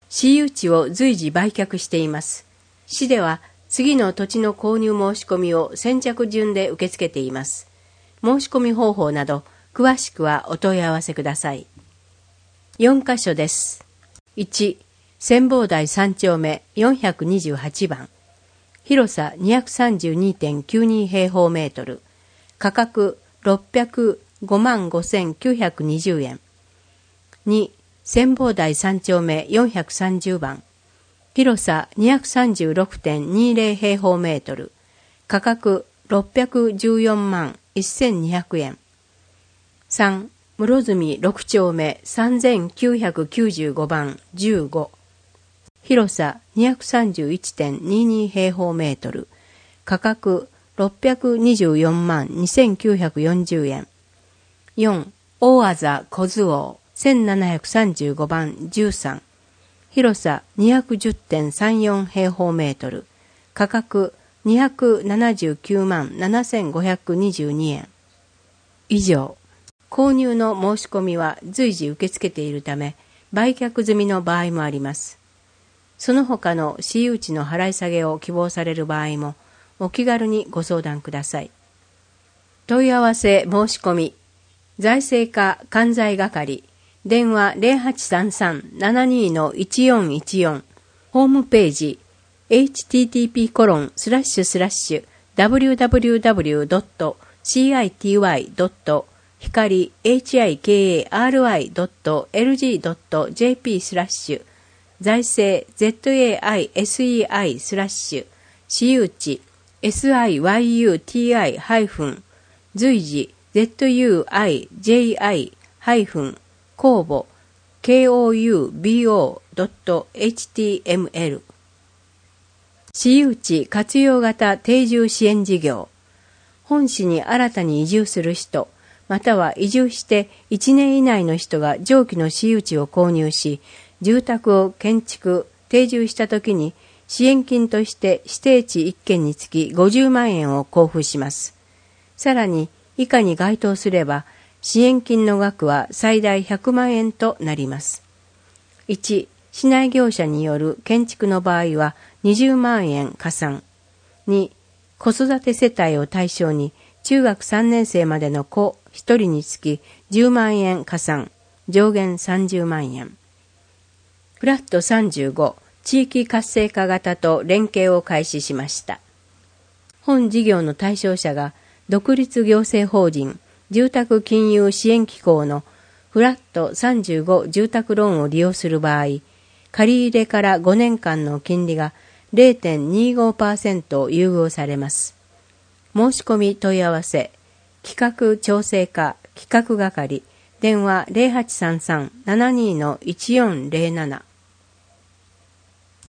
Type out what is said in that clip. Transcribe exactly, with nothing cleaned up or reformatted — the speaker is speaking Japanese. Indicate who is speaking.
Speaker 1: 私有地を随時売却しています。市では次の土地の購入申し込みを先着順で受け付けています。申し込み方法など詳しくはお問い合わせください。よんかしょです。いち、千房台さんちょうめよんひゃくにじゅうはちばん。広さ にひゃくさんじゅうにてんきゅうに 平方メートル。価格ろっぴゃくごまんごせんきゅうひゃくにじゅうえん。に、千房台さんちょうめよんひゃくさんじゅうばん。広さ にひゃくさんじゅうろくてんにじゅう 平方メートル。価格ろっぴゃくじゅうよんまんせんにひゃくえん。さん、室住ろくちょうめさんぜんきゅうひゃくきゅうじゅうごばんじゅうご。広さ にひゃくさんじゅういちてんにじゅうに 平方メートル。価格ろっぴゃくにじゅうよんまんにせんきゅうひゃくよんじゅうえん。よん、大あざ小津王せんななひゃくさんじゅうごばんじゅうさん。広さ にひゃくじゅってんさんよん 平方メートル。価格にひゃくななじゅうきゅうまんななせんごひゃくにじゅうにえん。以上。購入の申し込みは随時受け付けているため、売却済みの場合もあります。その他の私有地の払い下げを希望される場合も、お気軽にご相談ください。問い合わせ申し込み。財政課関西係。電話 ゼロはちさんさん ななに いちよんいちよん。ホームページ。エイチティーティーピーコロンスラッシュスラッシュダブリューダブリューダブリュードットシーアイティーワイドット光 エイチアイケーエーアールアイドットエルジードットジェーピー スラッシュ財政 ゼットエーアイエスイーアイ スラッシュ私有地 エスアイワイユーティーアイ ハイフン随時 ゼットユーアイジェイアイ ハイフン公募 ケーオーユービーオードットエイチティーエムエル 私有地活用型定住支援事業。本市に新たに移住する人、または移住していちねん以内の人が上記の私有地を購入し、住宅を建築、定住したときに支援金として指定地いっけんにつきごじゅうまんえんを交付します。さらに、以下に該当すれば、支援金の額は最大ひゃくまんえんとなります。いち、市内業者による建築の場合はにじゅうまんえん加算。に、子育て世帯を対象に中学さんねんせいまでの子ひとりにつきじゅうまんえん加算、上限さんじゅうまんえん。フラットさんじゅうご、地域活性化型と連携を開始しました。本事業の対象者が独立行政法人住宅金融支援機構のフラットさんじゅうご住宅ローンを利用する場合、借り入れからごねんかんの金利が ゼロてんにじゅうごパーセント 優遇されます。申し込み問い合わせ、企画調整課企画係、電話 ゼロはちさんさん ななに いちよんゼロなな。